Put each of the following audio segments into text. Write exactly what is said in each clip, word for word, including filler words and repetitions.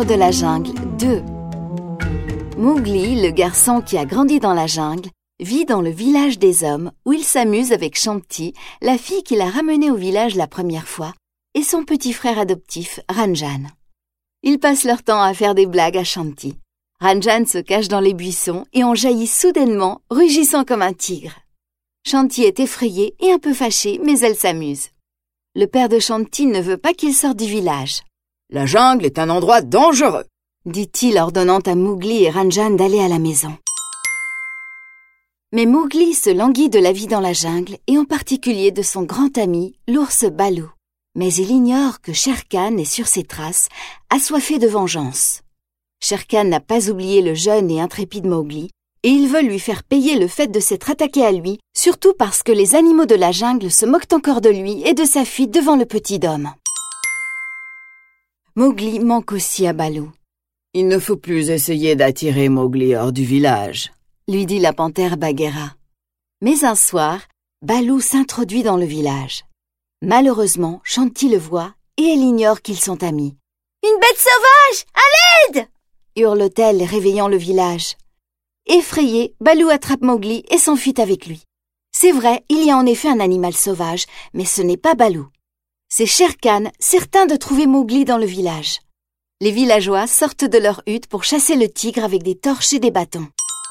livre de la jungle deux. Mowgli, le garçon qui a grandi dans la jungle, vit dans le village des hommes où il s'amuse avec Shanti, la fille qu'il a ramenée au village la première fois, et son petit frère adoptif, Ranjan. Ils passent leur temps à faire des blagues à Shanti. Ranjan se cache dans les buissons et en jaillit soudainement, rugissant comme un tigre. Shanti est effrayée et un peu fâchée, mais elle s'amuse. Le père de Shanti ne veut pas qu'il sorte du village. « La jungle est un endroit dangereux !» dit-il, ordonnant à Mowgli et Ranjan d'aller à la maison. Mais Mowgli se languit de la vie dans la jungle et en particulier de son grand ami, l'ours Baloo. Mais il ignore que Shere Khan est sur ses traces, assoiffé de vengeance. Shere Khan n'a pas oublié le jeune et intrépide Mowgli et il veut lui faire payer le fait de s'être attaqué à lui, surtout parce que les animaux de la jungle se moquent encore de lui et de sa fuite devant le petit homme. Mowgli manque aussi à Baloo. « Il ne faut plus essayer d'attirer Mowgli hors du village », lui dit la panthère Bagheera. Mais un soir, Baloo s'introduit dans le village. Malheureusement, Shanti le voit et elle ignore qu'ils sont amis. « Une bête sauvage! À l'aide !» hurle-t-elle, réveillant le village. Effrayé, Baloo attrape Mowgli et s'enfuit avec lui. C'est vrai, il y a en effet un animal sauvage, mais ce n'est pas Baloo. C'est Shere Khan, certain de trouver Mowgli dans le village. Les villageois sortent de leur hutte pour chasser le tigre avec des torches et des bâtons.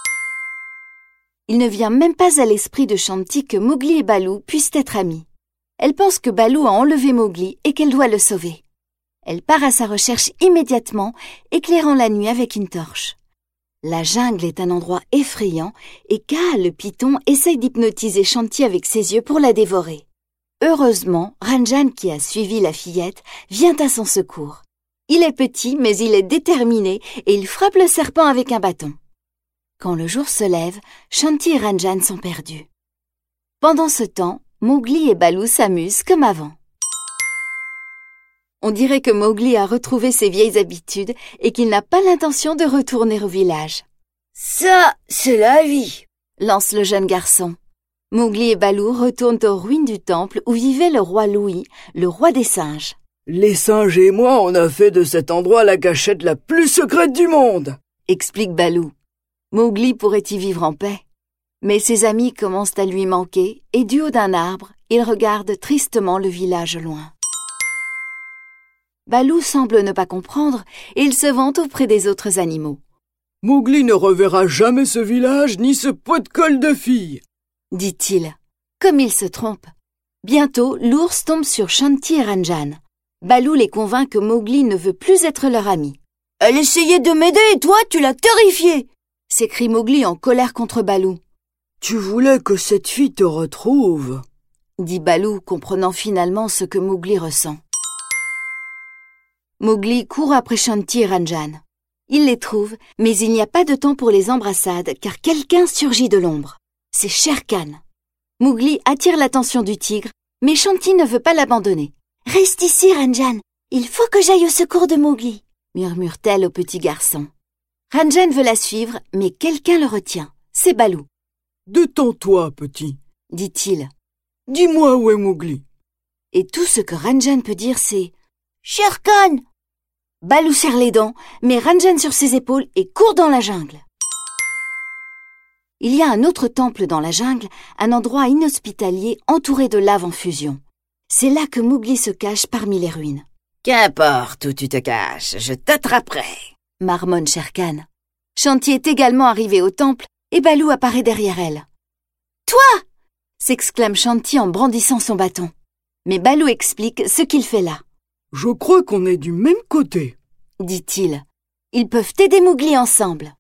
Il ne vient même pas à l'esprit de Shanti que Mowgli et Baloo puissent être amis. Elle pense que Baloo a enlevé Mowgli et qu'elle doit le sauver. Elle part à sa recherche immédiatement, éclairant la nuit avec une torche. La jungle est un endroit effrayant et Kaa, le python, essaye d'hypnotiser Shanti avec ses yeux pour la dévorer. Heureusement, Ranjan, qui a suivi la fillette, vient à son secours. Il est petit, mais il est déterminé et il frappe le serpent avec un bâton. Quand le jour se lève, Shanti et Ranjan sont perdus. Pendant ce temps, Mowgli et Baloo s'amusent comme avant. On dirait que Mowgli a retrouvé ses vieilles habitudes et qu'il n'a pas l'intention de retourner au village. « Ça, c'est la vie !» lance le jeune garçon. Mowgli et Baloo retournent aux ruines du temple où vivait le roi Louie, le roi des singes. « Les singes et moi, on a fait de cet endroit la cachette la plus secrète du monde !» explique Baloo. Mowgli pourrait y vivre en paix. Mais ses amis commencent à lui manquer et du haut d'un arbre, il regarde tristement le village loin. Baloo semble ne pas comprendre et il se vante auprès des autres animaux. « Mowgli ne reverra jamais ce village ni ce pot de colle de fille !» dit-il. Comme il se trompe. Bientôt, l'ours tombe sur Shanti et Ranjan. Baloo les convainc que Mowgli ne veut plus être leur ami. « Elle essayait de m'aider et toi, tu l'as terrifiée !» s'écrie Mowgli en colère contre Baloo. « Tu voulais que cette fille te retrouve !» dit Baloo, comprenant finalement ce que Mowgli ressent. Mowgli court après Shanti et Ranjan. Il les trouve, mais il n'y a pas de temps pour les embrassades car quelqu'un surgit de l'ombre. C'est Shere Khan. Mowgli attire l'attention du tigre, mais Shanti ne veut pas l'abandonner. « Reste ici, Ranjan. Il faut que j'aille au secours de Mowgli, » murmure-t-elle au petit garçon. Ranjan veut la suivre, mais quelqu'un le retient. C'est Baloo. « Détends-toi, petit, » dit-il. « Dis-moi où est Mowgli. » Et tout ce que Ranjan peut dire, c'est « Shere Khan !» Baloo serre les dents, met Ranjan sur ses épaules et court dans la jungle. Il y a un autre temple dans la jungle, un endroit inhospitalier entouré de lave en fusion. C'est là que Mowgli se cache parmi les ruines. « Qu'importe où tu te caches, je t'attraperai !» marmonne Shere Khan. Shanti est également arrivée au temple et Baloo apparaît derrière elle. « Toi !» s'exclame Shanti en brandissant son bâton. Mais Baloo explique ce qu'il fait là. « Je crois qu'on est du même côté, » dit-il. Ils peuvent aider Mowgli ensemble.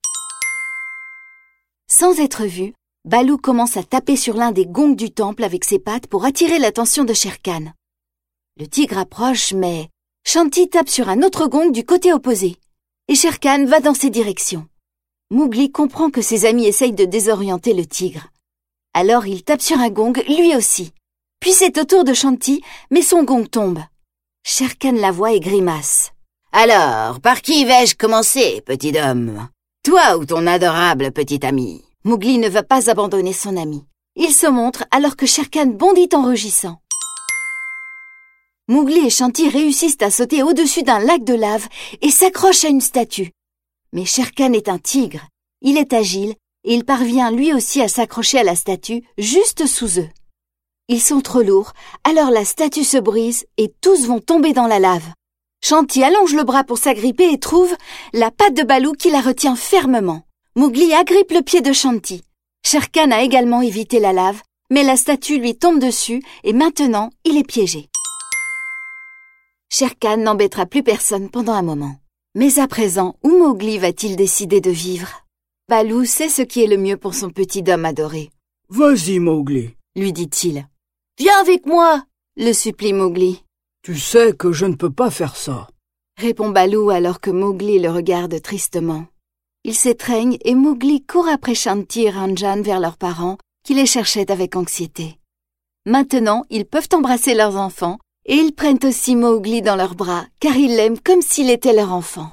Sans être vu, Baloo commence à taper sur l'un des gongs du temple avec ses pattes pour attirer l'attention de Shere Khan. Le tigre approche, mais Shanti tape sur un autre gong du côté opposé. Et Shere Khan va dans ces directions. Mowgli comprend que ses amis essayent de désorienter le tigre. Alors il tape sur un gong, lui aussi. Puis c'est au tour de Shanti, mais son gong tombe. Shere Khan la voit et grimace. « Alors, par qui vais-je commencer, petit homme ? Toi ou ton adorable petit ami ?» Mowgli ne va pas abandonner son ami. Il se montre alors que Shere Khan bondit en rugissant. Mowgli et Shanti réussissent à sauter au-dessus d'un lac de lave et s'accrochent à une statue. Mais Shere Khan est un tigre. Il est agile et il parvient lui aussi à s'accrocher à la statue juste sous eux. Ils sont trop lourds, alors la statue se brise et tous vont tomber dans la lave. Shanti allonge le bras pour s'agripper et trouve la patte de Baloo qui la retient fermement. Mowgli agrippe le pied de Shanti. Shere Khan a également évité la lave, mais la statue lui tombe dessus et maintenant il est piégé. Shere Khan n'embêtera plus personne pendant un moment. Mais à présent, où Mowgli va-t-il décider de vivre? Baloo sait ce qui est le mieux pour son petit homme adoré. « Vas-y, Mowgli, » lui dit-il. « Viens avec moi !» le supplie Mowgli. « Tu sais que je ne peux pas faire ça. » répond Baloo alors que Mowgli le regarde tristement. Ils s'étreignent et Mowgli court après Shanti et Ranjan vers leurs parents qui les cherchaient avec anxiété. Maintenant, ils peuvent embrasser leurs enfants et ils prennent aussi Mowgli dans leurs bras car ils l'aiment comme s'il était leur enfant.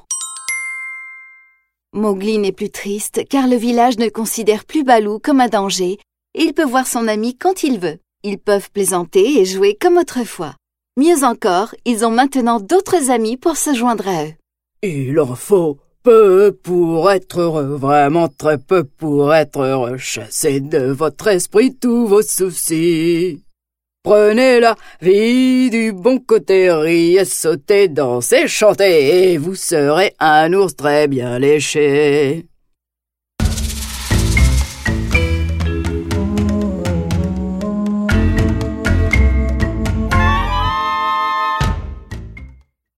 Mowgli n'est plus triste car le village ne considère plus Baloo comme un danger et il peut voir son ami quand il veut. Ils peuvent plaisanter et jouer comme autrefois. Mieux encore, ils ont maintenant d'autres amis pour se joindre à eux. Il en faut peu pour être heureux, vraiment très peu pour être heureux. Chassez de votre esprit tous vos soucis. Prenez la vie du bon côté, riez, sautez, dansez, chantez, et vous serez un ours très bien léché.